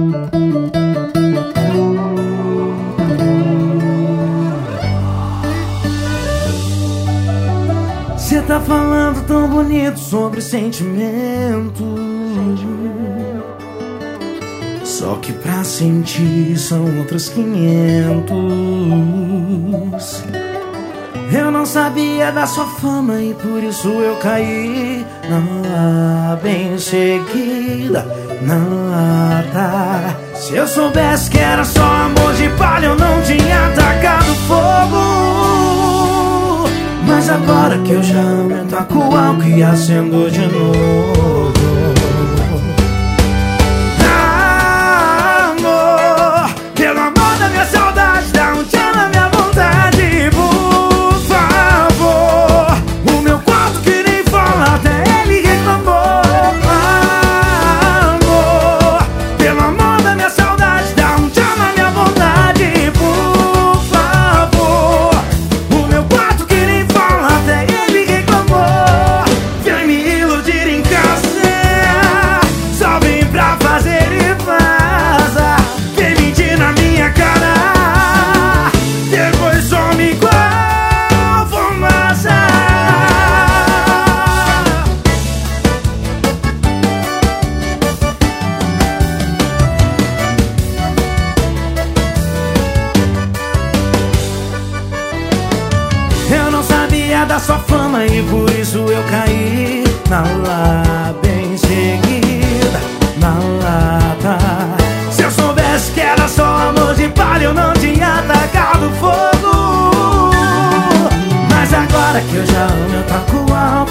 Cê tá falando tão bonito sobre sentimento, só que pra sentir são outros 500. Eu não sabia da sua fama e por isso eu caí na bem seguida, nada. Se eu soubesse que era só amor de palha, eu não tinha atacado fogo. Mas agora que eu já amo, eu taco o álcool e acendo de novo. Amor, pelo amor da minha saudade, dá um tchau na minha vontade, por favor. O meu quarto que nem fala, até ele reclamou. Amor, pelo amor da minha saudade, dá um tchau na minha vontade, por favor. O meu quarto que nem fala, até ele reclamou. Vem me iludir em casa, só vem pra fazer e vaza. Vem mentir na minha cara, depois some igual fumaça. Eu não sabia da sua fama e por isso eu caí na lá bem seguida, na lata. Se eu soubesse que era só amor de palha, eu não tinha atacado fogo. Mas agora que eu já amo, eu taco o álcool